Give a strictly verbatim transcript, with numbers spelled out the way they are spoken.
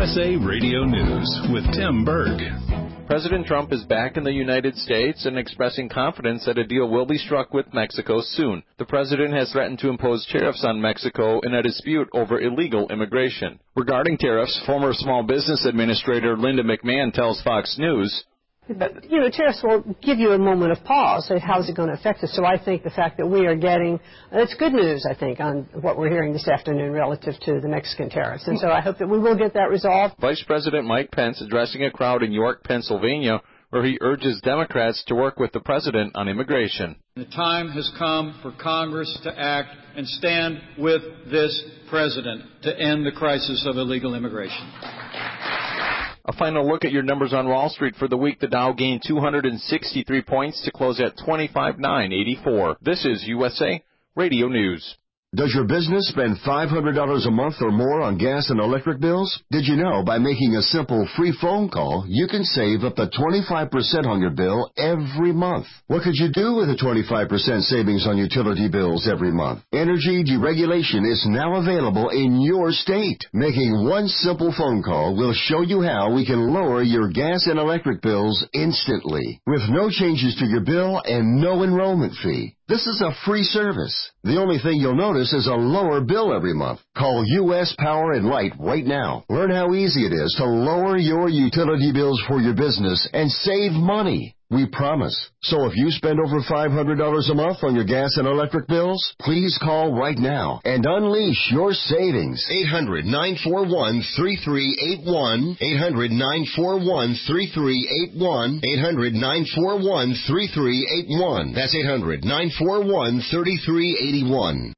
S A Radio News with Tim Berg. President Trump is back in the United States and expressing confidence that a deal will be struck with Mexico soon. The president has threatened to impose tariffs on Mexico in a dispute over illegal immigration. Regarding tariffs, former Small Business Administrator Linda McMahon tells Fox News, But, you know, tariffs will give you a moment of pause. Say, how is it going to affect us? So I think the fact that we are getting, it's good news, I think, on what we're hearing this afternoon relative to the Mexican tariffs. And so I hope that we will get that resolved. Vice President Mike Pence addressing a crowd in York, Pennsylvania, where he urges Democrats to work with the president on immigration. The time has come for Congress to act and stand with this president to end the crisis of illegal immigration. A final look at your numbers on Wall Street for the week. The Dow gained two hundred sixty-three points to close at twenty-five thousand nine hundred eighty-four. This is U S A Radio News. Does your business spend five hundred dollars a month or more on gas and electric bills? Did you know by making a simple free phone call, you can save up to twenty-five percent on your bill every month? What could you do with a twenty-five percent savings on utility bills every month? Energy deregulation is now available in your state. Making one simple phone call will show you how we can lower your gas and electric bills instantly, with no changes to your bill and no enrollment fee. This is a free service. The only thing you'll notice is a lower bill every month. Call U S Power and Light right now. Learn how easy it is to lower your utility bills for your business and save money. We promise. So if you spend over five hundred dollars a month on your gas and electric bills, please call right now and unleash your savings. eight hundred, nine four one, three three eight one. eight hundred, nine four one, three three eight one. eight hundred, nine four one, three three eight one. That's eight hundred, nine four one, three three eight one.